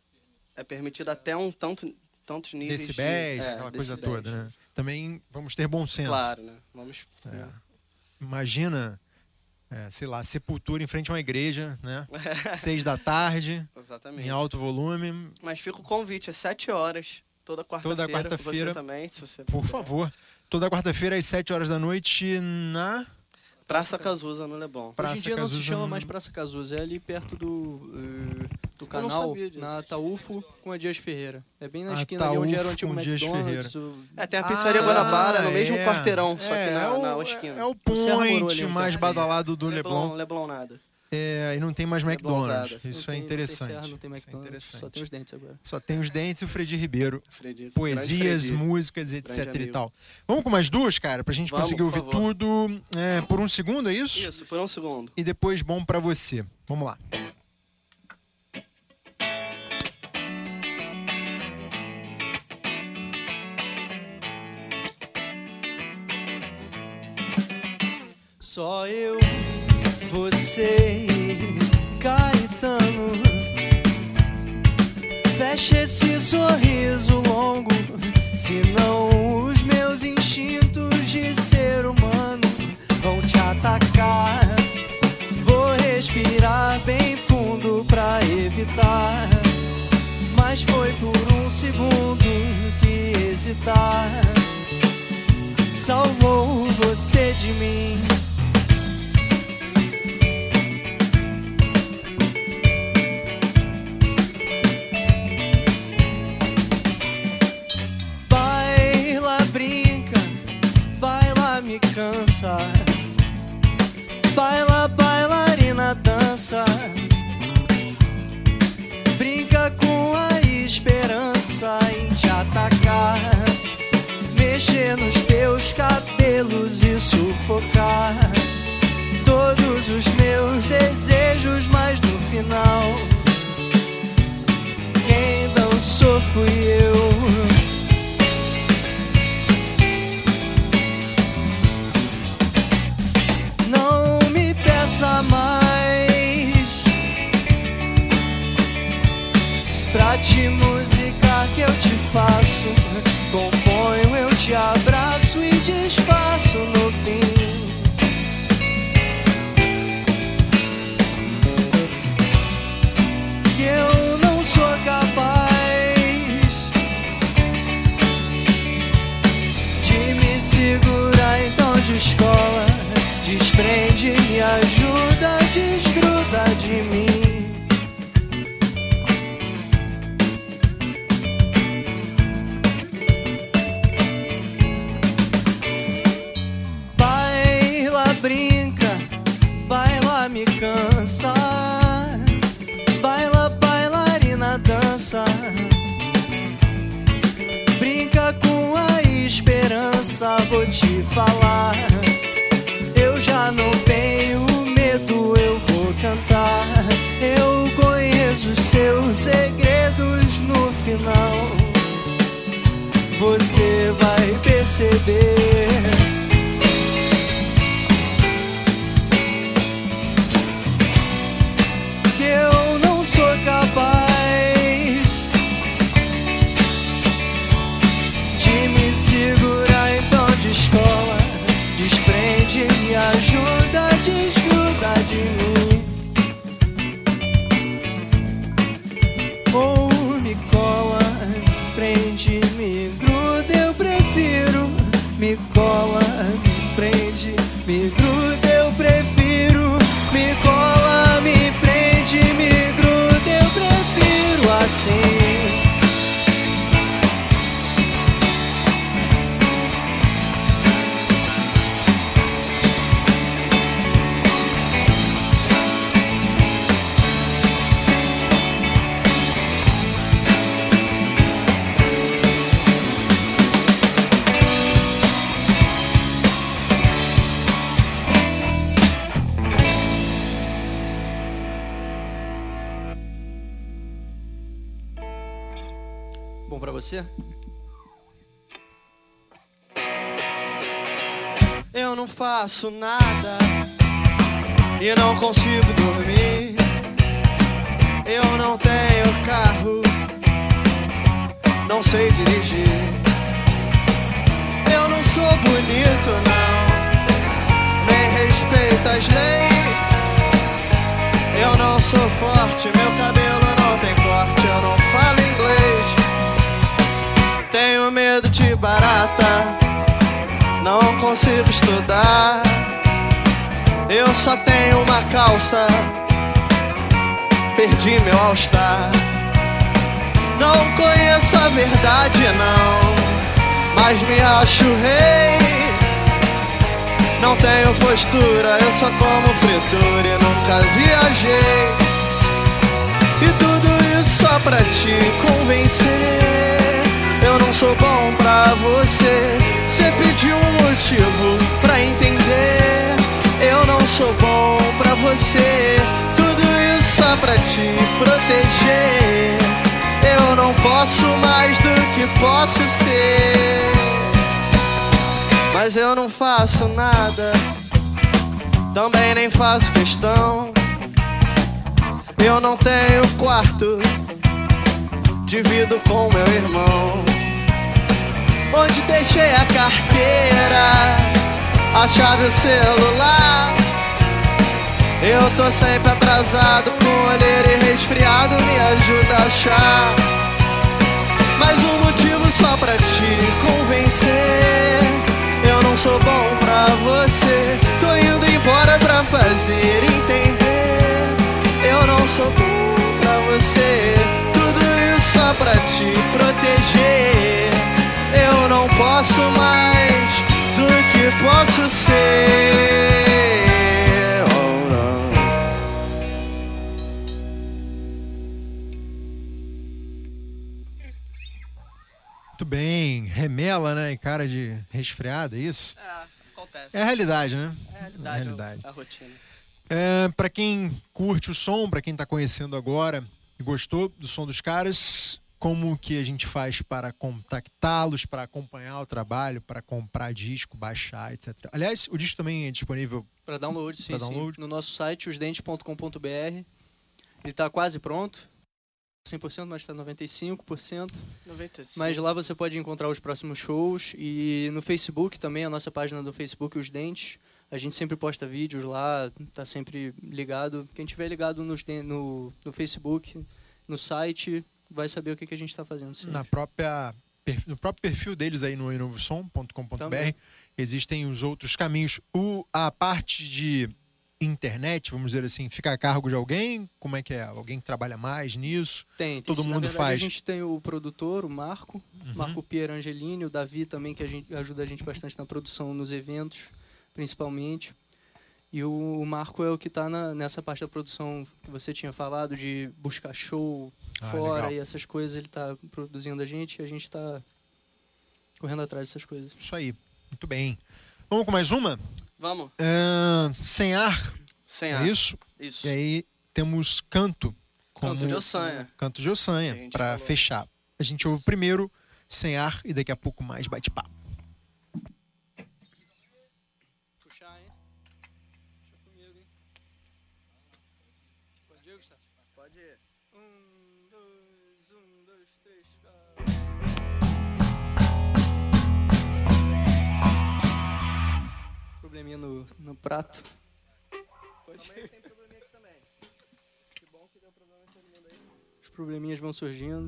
é permitida até um tanto, tantos níveis Decibéis, de, é, aquela coisa decibéis. toda, né? Também vamos ter bom senso. Claro, né? Vamos. É. né? Imagina, é, sei lá, Sepultura em frente a uma igreja, né? Seis da tarde, em Exatamente. alto volume. Mas fica o convite, é sete horas Toda Toda quarta-feira. quarta-feira. Você também, se você Por puder. favor. Toda quarta-feira, às sete horas da noite, na... Praça Cazuza, no Leblon. Praça Hoje em dia não se Cazuza chama no- mais Praça Cazuza, é ali perto do, eh, do canal, sabia disso. na Ataúfo com a Dias Ferreira. É bem na Ataúfo esquina ali onde era o com antigo Dias McDonald's. o- É, tem a pizzaria Ah, Guanabara, no mesmo é. quarteirão, só que É, na, é o, na esquina. É o O Serra Moro point ali, um mais perto. badalado do Leblon. Leblon, Leblon nada. É, e não tem mais Leblonzada. McDonald's. Não Isso Não é tem- interessante. Não tem, serra, não tem Isso é McDonald's, interessante. só tem os dentes agora. Só tem os dentes e o Fredi Ribeiro. Fredi, Poesias, grande Fredi. músicas, etc Grande e amigo. tal. Vamos com mais duas, cara, pra gente Vamos, conseguir por ouvir favor. tudo é, por um segundo, é isso? Isso, por um segundo. E depois bom pra você. Vamos lá. Só eu, você e Caetano. Fecha esse sorriso longo, senão os meus instintos de ser humano vão te atacar. Vou respirar bem fundo pra evitar, mas foi por um segundo que hesitar salvou você de mim. Baila, brinca, baila, me cansa. Baila, bailarina, dança. Brinca com a esperança em te atacar. Mexer nos teus cabelos e sufocar todos os meus desejos, mas no final quem dançou fui eu. Não me peça mais pra te musicar que eu te faço. Componho, eu te abraço e desfaço no fim. Que eu não sou capaz de me segurar, então descola, desprende, me ajuda, desgruda de mim. Baila, brinca, baila, me cansa. Baila, bailarina, dança. Brinca com a esperança, vou te falar. Eu já não tenho medo, eu vou cantar. Eu conheço os seus segredos no final. Você vai perceber. Que eu não sou capaz de me segurar, então descola, desprende, me ajuda, desgruda de mim. Ou me cola, prende, me gruda, eu prefiro. Me cola, me prende, me gruda, eu prefiro. Me cola, me prende, me gruda, eu prefiro assim. Bom pra você? Eu não faço nada e não consigo dormir. Eu não tenho carro, não sei dirigir. Eu não sou bonito, não, nem respeito as leis. Eu não sou forte, meu cabelo não tem corte. Eu não falo inglês. nota, não consigo estudar. Eu só tenho uma calça, perdi meu all-star. Não conheço a verdade não, mas me acho rei. Não tenho postura, eu só como fritura e nunca viajei. E tudo isso só pra te convencer. Eu não sou bom pra você. Cê pediu um motivo pra entender. Eu não sou bom pra você. Tudo isso só pra te proteger. Eu não posso mais do que posso ser. Mas eu não faço nada, também nem faço questão. Eu não tenho quarto, divido com meu irmão. Onde deixei a carteira, a chave e o celular. Eu tô sempre atrasado, com olheira e resfriado, me ajuda a achar mais um motivo só pra te convencer. Eu não sou bom pra você, tô indo embora pra fazer entender. Eu não sou bom pra você, tudo isso só pra te proteger. Eu não posso mais do que posso ser. Oh, não. Muito bem, remela, né? E cara de resfriado, é isso? É, acontece. É a realidade, né? É a realidade, É a realidade. a rotina. É, para quem curte o som, para quem tá conhecendo agora e gostou do som dos caras, como que a gente faz para contactá-los, para acompanhar o trabalho, para comprar disco, baixar, etcétera. Aliás, o disco também é disponível Para download, sim, Pra sim. download? No nosso site, os dentes ponto com ponto b r. Ele tá quase pronto. cem por cento, mas está noventa e cinco por cento. noventa e cinco. Mas lá você pode encontrar os próximos shows. E no Facebook também, a nossa página do Facebook, Os Dentes. A gente sempre posta vídeos lá, tá sempre ligado. Quem tiver ligado nos den- no, no Facebook, no site, vai saber o que, que a gente está fazendo. sempre. na própria, per- no próprio perfil deles aí no inovosom ponto com ponto b r. Também. Existem os outros caminhos. O, a parte de internet, vamos dizer assim, fica a cargo de alguém? Como é que é? Alguém que trabalha mais nisso? Tem, tem Todo sim. mundo Na verdade, faz. A gente tem o produtor, o Marco, Uhum. Marco Pier Angelini, o Davi também, que a gente, ajuda a gente bastante na produção, nos eventos, principalmente. E o, o Marco é o que está nessa parte da produção que você tinha falado, de buscar show Ah, fora legal. e essas coisas. Ele está produzindo a gente e a gente está correndo atrás dessas coisas. Isso aí. Muito bem. Vamos com mais uma? Vamos? É, sem ar, Sem é ar. isso? Isso. E aí temos canto. Como Canto de Ossanha. Canto de Ossanha, Que a gente para falou. fechar. A gente ouve primeiro sem ar e daqui a pouco mais bate-papo. Puxar, hein? Puxa comigo, hein? Pode ir, Gustavo? Pode ir. Um, dois, um, dois, três, quatro. Probleminha no, no prato. Pode ir. Tem probleminha aqui também. Que bom que deu problema em todo mundo aí. Os probleminhas vão surgindo.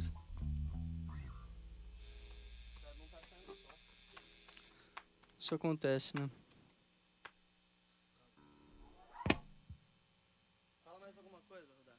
Isso acontece, né? Fala mais alguma coisa, Rudá.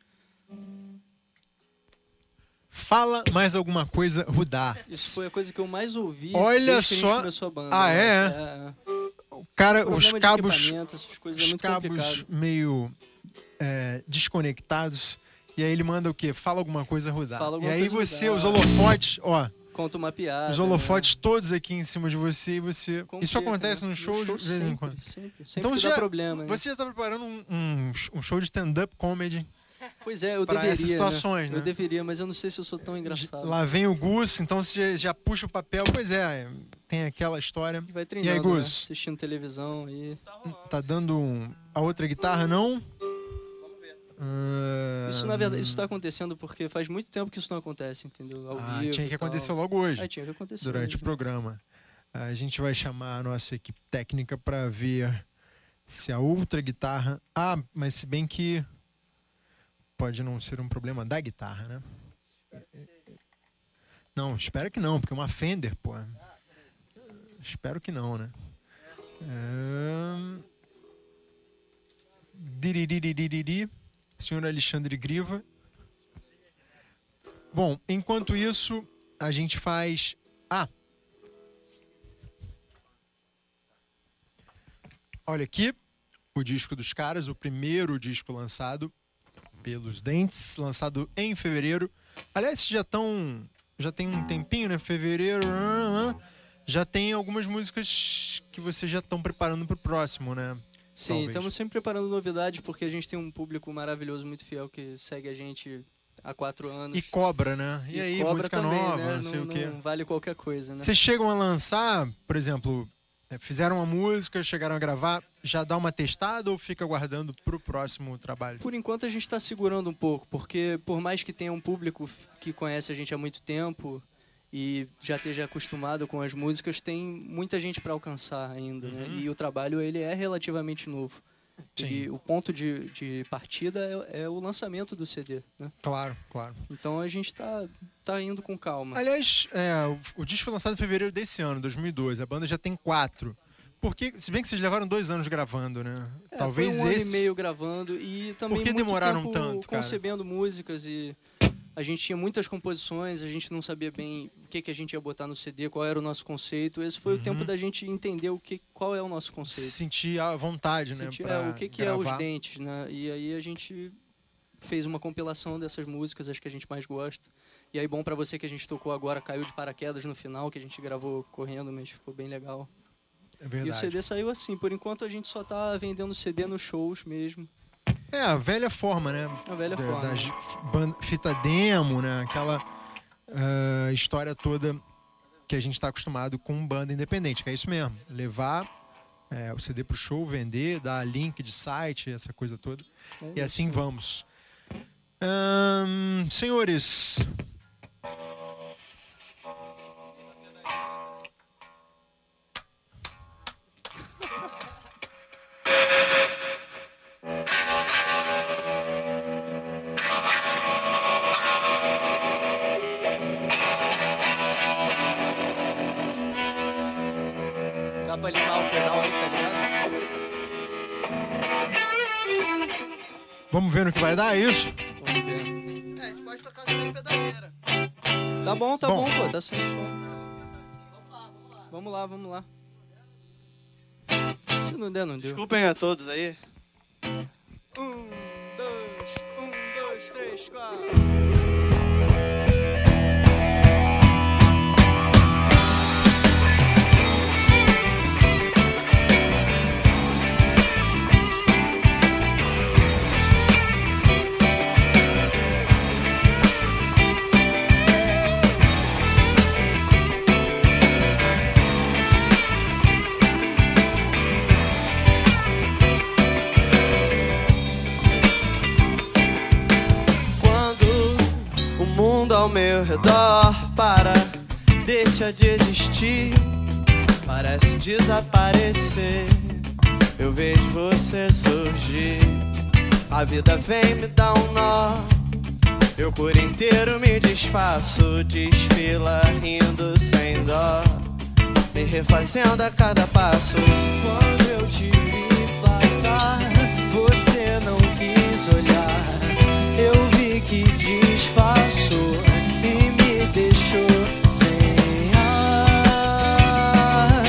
Fala mais alguma coisa, Rudá. Isso foi a coisa que eu mais ouvi Olha desde que a só. gente começou a banda. Ah, eu é? acho. é? Cara, Problema os de cabos, equipamento, essas coisas é os muito cabos complicado. meio é, desconectados. E aí ele manda o quê? Fala alguma coisa, Rudá. Fala E alguma aí coisa, você, Rudá. os holofotes, ó, Conta uma piada. os holofotes todos aqui em cima de você e você... né? Isso acontece Complica, né? no show de vez em sempre, quando. Sempre, sempre Então que você dá já- problema. né? Você já tá preparando um, um, um show de stand-up comedy Pois é, eu pra deveria. essas situações, né? Eu deveria, mas eu não sei se eu sou tão engraçado. Lá vem o Gus, então você já puxa o papel. Pois é, tem aquela história. Vai E treinando, aí, né? Gus? Assistindo televisão e... Tá dando um- a outra guitarra, não? Vamos ver. Ah, Isso, na verdade, isso tá acontecendo porque faz muito tempo que isso não acontece, entendeu? Ao Ah, vivo tinha que e tal. acontecer logo hoje, Ah, tinha que acontecer durante hoje, o programa. A gente vai chamar a nossa equipe técnica para ver se a outra guitarra... Ah, mas se bem que pode não ser um problema da guitarra, né? Não, espero que não, porque é uma Fender, pô. Espero que não, né? É... Diriririri. Senhor Alexandre Griva. Bom, enquanto isso, a gente faz... Ah! Olha aqui, o disco dos caras, o primeiro disco lançado pelos Dentes, lançado em fevereiro. Aliás, já estão... Já tem um tempinho, né? Fevereiro... Já tem algumas músicas que vocês já estão preparando para o próximo, né? Sim, Talvez. estamos sempre preparando novidades, porque a gente tem um público maravilhoso, muito fiel, que segue a gente há quatro anos. E cobra, né? E, E aí, cobra música também, nova, né? não sei não, o quê. não vale qualquer coisa, né? Vocês chegam a lançar, por exemplo, é, fizeram uma música, chegaram a gravar, já dá uma testada ou fica aguardando pro próximo trabalho? Por enquanto a gente está segurando um pouco, porque por mais que tenha um público que conhece a gente há muito tempo e já esteja acostumado com as músicas, tem muita gente para alcançar ainda, né? Uhum. E o trabalho ele é relativamente novo. Sim. E o ponto de, de partida é, é o lançamento do C D, né? Claro, claro. Então a gente tá, tá indo com calma. Aliás, é, o, o disco foi lançado em fevereiro desse ano, dois mil e doze. A banda já tem quatro. Porque, se bem que vocês levaram dois anos gravando, né? É, Talvez foi um esse... ano e meio gravando e também Por que muito demoraram tempo tanto, cara? concebendo músicas e a gente tinha muitas composições, a gente não sabia bem o que, que a gente ia botar no C D, qual era o nosso conceito. Esse foi Uhum. o tempo da gente entender o que, qual é o nosso conceito. Sentir a vontade, né? Sentir, pra é, o que, que é gravar. os Dentes, né? E aí a gente fez uma compilação dessas músicas, as que a gente mais gosta. E aí, bom pra você que a gente tocou agora, caiu de paraquedas no final, que a gente gravou correndo, mas ficou bem legal. É verdade. E o C D saiu assim. Por enquanto a gente só tá vendendo C D nos shows mesmo. É, a velha forma, né? A velha Da- forma. das ban- fita demo, né? Aquela ah, história toda que a gente está acostumado com banda independente, que é isso mesmo. Levar é, o C D pro show, vender, dar link de site, essa coisa toda. É E isso. assim vamos. Ahn, senhores... Dá pra limar o pedal aí, tá ligado? Vamos ver no que vai dar, é isso? Vamos ver. É, a gente pode tocar sem pedaleira. Tá bom, tá Bom. bom, pô, tá sem som. Vamos lá, vamos lá. Se não der, não deu. Desculpem a todos aí. Um, dois, um, dois, três, quatro. Quando o mundo ao meu redor para, deixa de existir, parece desaparecer, eu vejo você surgir. A vida vem me dar um nó, eu por inteiro me desfaço, desfila rindo sem dó, me refazendo a cada passo. Quando eu te vi passar, você não quis olhar, eu vi que desfaço e me deixou sem ar.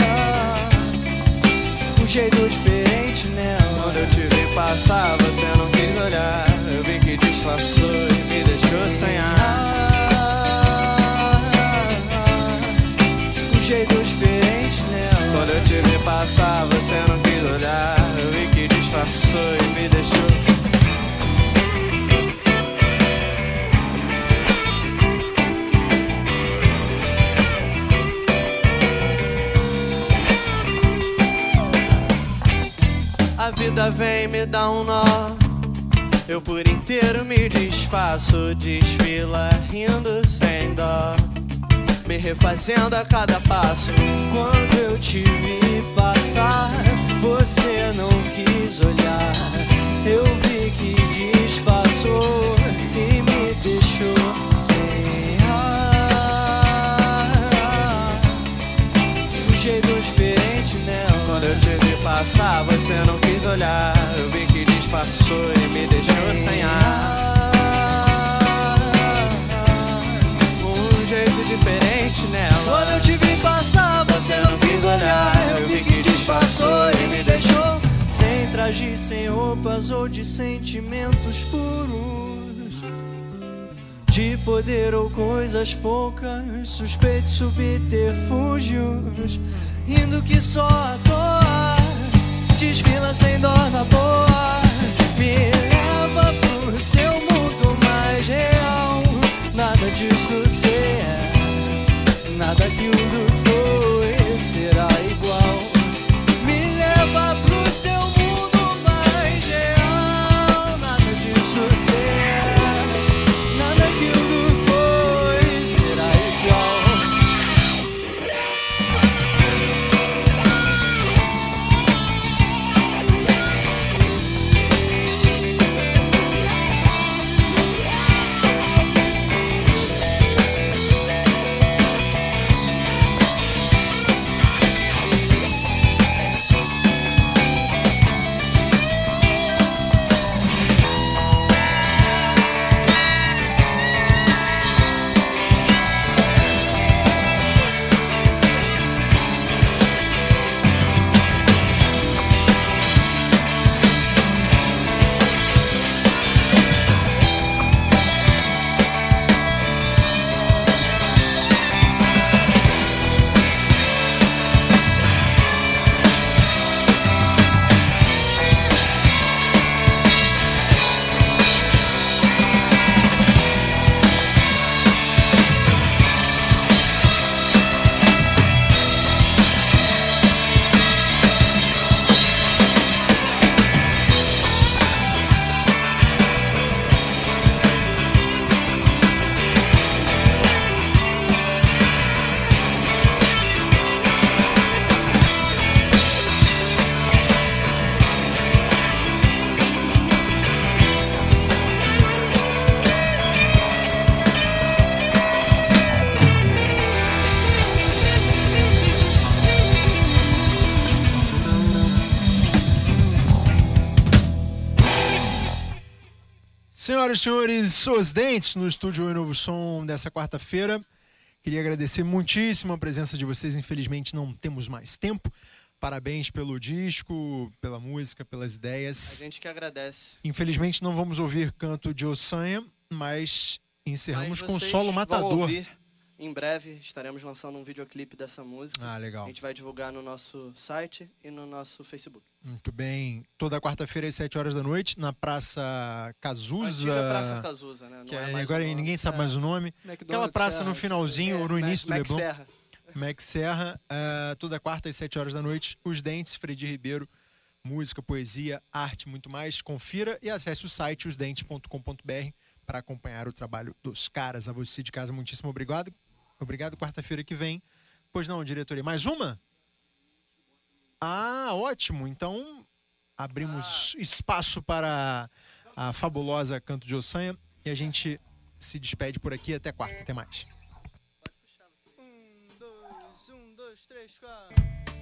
Um jeito diferente nela. Quando eu te vi passar, você não quis olhar, eu vi que disfarçou e me deixou sem ar. Um jeito diferente nela. Quando eu te vi passar, você não quis olhar, eu vi que disfarçou e me deixou. A vida vem me dar um nó, eu por inteiro me desfaço, desfila rindo sem dó, me refazendo a cada passo. Quando eu te vi passar, você não quis olhar, eu vi que disfarçou e me deixou sem ar. Um jeito de Quando eu te vi passar, você não quis olhar. Eu vi que disfarçou e me deixou sem ar. Um jeito diferente nela. Quando eu te vi passar, você não quis olhar. Eu vi que disfarçou e me deixou sem traje, sem roupas ou de sentimentos puros, de poder ou coisas poucas, suspeitos, subterfúgios, rindo que só à toa, desfila sem dó na boa. Me leva pro seu mundo mais real. Nada disso que cê é, nada aquilo que foi será igual. Me leva pro seu mundo mais real. Nada disso que cê é, nada aquilo que foi será igual. Senhoras e senhores, Os Dentes no estúdio Oi Novo Som dessa quarta-feira. Queria agradecer muitíssimo a presença de vocês. Infelizmente não temos mais tempo. Parabéns pelo disco, pela música, pelas ideias. A gente que agradece. Infelizmente não vamos ouvir Canto de Ossanha, mas encerramos Mas com vocês Solo vão Matador. ouvir. Em breve estaremos lançando um videoclipe dessa música. Ah, legal. A gente vai divulgar no nosso site e no nosso Facebook. Muito bem. Toda quarta-feira às sete horas da noite, na Praça Cazuza. Antiga Praça Cazuza, né? Não Que é é, mais agora o nome. ninguém sabe É. mais o nome. McDonald's, Aquela praça no Serra, finalzinho, ou no É, início Mac do Leblon. Serra. Mac Serra, uh, toda quarta às sete horas da noite. Os Dentes, Fredi Ribeiro. Música, poesia, arte, muito mais. Confira e acesse o site os dentes ponto com ponto b r para acompanhar o trabalho dos caras. A você de casa, muitíssimo obrigado. Obrigado, quarta-feira que vem. Pois não, diretoria. Mais uma? Ah, ótimo. Então, abrimos ah. espaço para a fabulosa Canto de Ossanha e a gente se despede por aqui. Até quarta. Até mais. Um, dois, um, dois, três, quatro.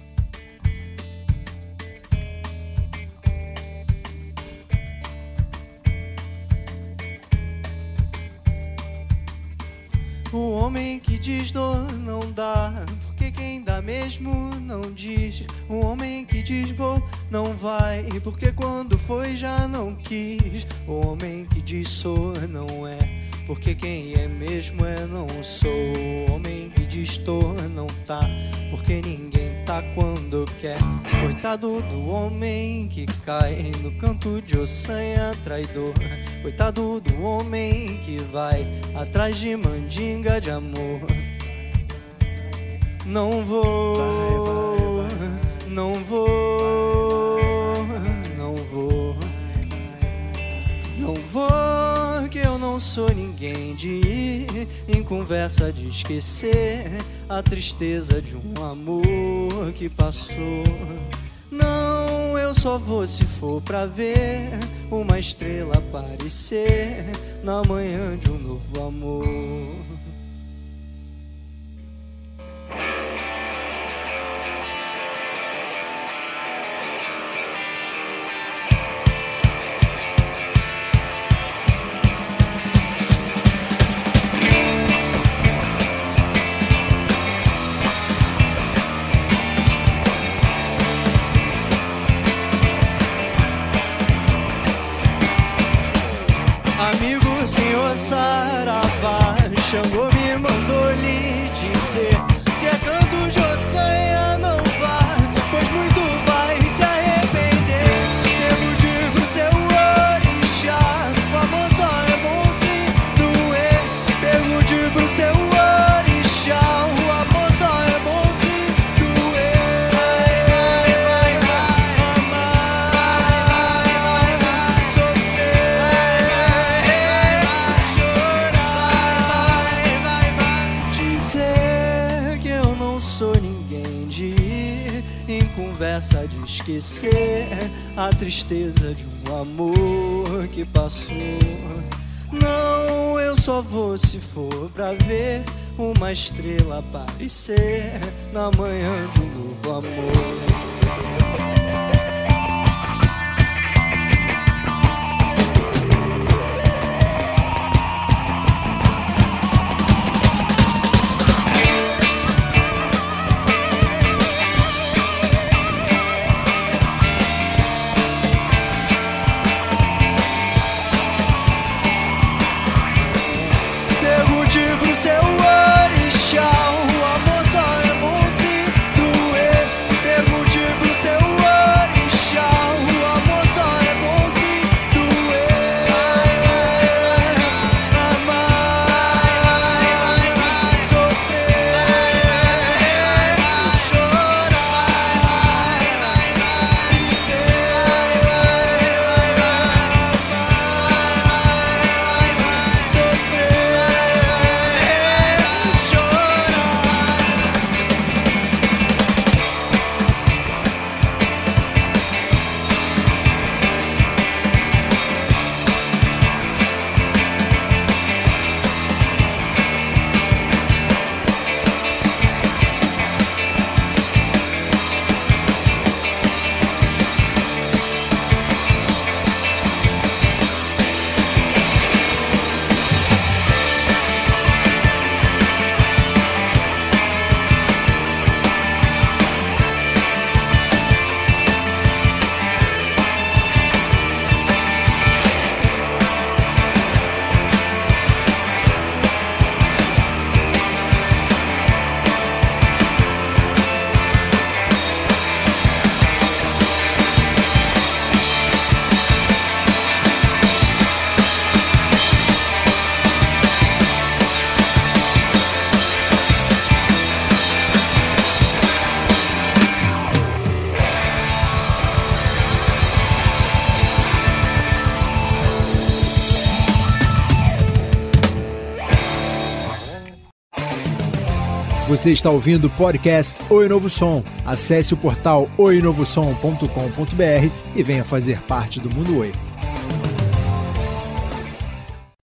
O homem que diz dor não dá, porque quem dá mesmo não diz. O homem que diz vou não vai, porque quando foi já não quis. O homem que diz sou não é, porque quem é mesmo é não sou. O homem que diz tô não tá, porque ninguém tá quando quer. Coitado do homem que cai no canto de Ossanha traidor. Coitado do homem que vai atrás de mandinga de amor. Não vou, vai, vai, vai. não vou, não vou, não vou, que eu não sou ninguém de ir em conversa de esquecer a tristeza de um amor que passou. Não, eu só vou se for pra ver uma estrela aparecer na manhã de um novo amor. saravá. Xangô me mandou lhe dizer: se é canto de ossanha, não vá, pois muito vai se arrepender. Pergunte pro seu orixá, o amor só é bom se doer. Pergunte pro seu orixá, o amor só é bom se doer. Vai, vai, vai, amar, sofrer, chorar, dizer que eu não sou ninguém de ir em conversa de esquecer a tristeza de um amor que passou. Não, eu só vou se for pra ver uma estrela aparecer na manhã de um novo amor. Pergunte pro seu orixá, o amor só é bom se doer. Pergunte pro seu orixá, o amor só é bom se doer. Amar, sofrer, chorar, Você está ouvindo o podcast Oi Novo Som. Acesse o portal oi novo som ponto com ponto br e venha fazer parte do Mundo Oi.